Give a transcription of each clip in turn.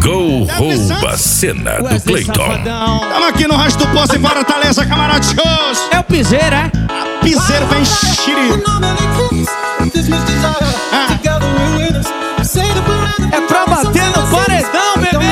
Gol rouba a cena do Cleiton. Tamo aqui no Rancho do Poço em Fortaleza, camarada shows. É o piseiro, é? Piseiro vem xiri. É pra bater no paredão, bebê.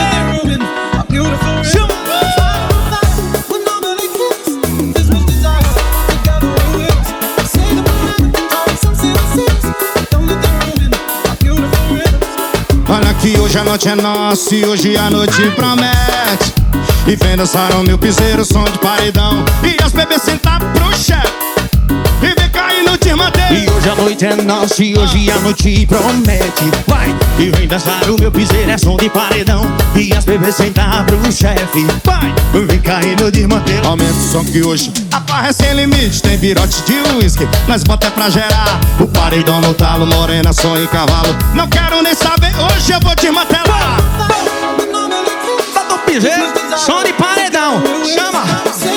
Olha que hoje a noite é nossa e hoje a noite promete. E vem dançar o meu piseiro, som de paredão. E as bebês sentar pro chefe e vem cair no Dirmanteiro. E hoje a noite é nossa e hoje a noite promete. Vai! E vem dançar o meu piseiro, é som de paredão. E as bebês sentar pro chefe. Vai! Vem cair no Dirmanteiro. Aumenta o som que hoje a farra é sem limite. Tem virote de uísque, nós bota é pra gerar. O paredão no talo, morena, som e cavalo. Não quero nem saber, hoje eu vou desmantelar. Tá do piseiro, som de paredão. Chama!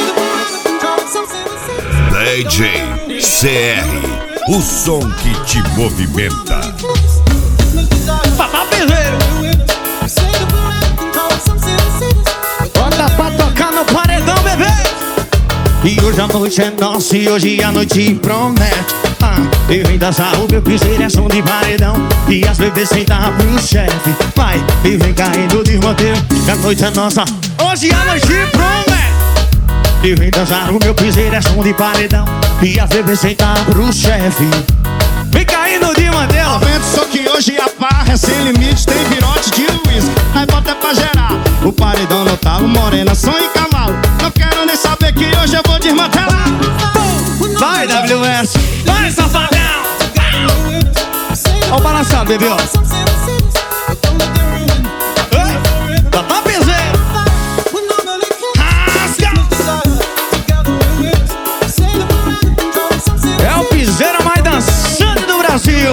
DJ CR, o som que te movimenta. Papá piseiro. Bota pra tocar no paredão, bebê. E hoje a noite é nossa e hoje a noite promete. E vem dançar o meu piseiro, é som de paredão. E as bebês sentar pro chefe. Vai, e vem caindo de roteiro. Que a noite é nossa, hoje a noite promete. E vem dançar o meu piseiro, é som de paredão. E as bebês sentar pro chefe. Vem caindo de Mandela. Aumenta o som que hoje a farra é sem limite. Tem virote de uísque, aí bota é pra gerar. O paredão no talo, morena, som e cavalo. Não quero nem saber que hoje eu vou desmantelar. Vai, WS, vai, safadão. Ó o balançado, bebê, ó. Papá piseiro. Rasga. É o piseiro mais dançante do Brasil.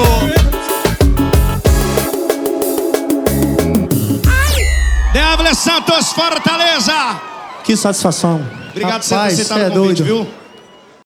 Deable Santos, Fortaleza. Que satisfação. Obrigado por Rapaz, você ter aceitado é o convite, doido. viu?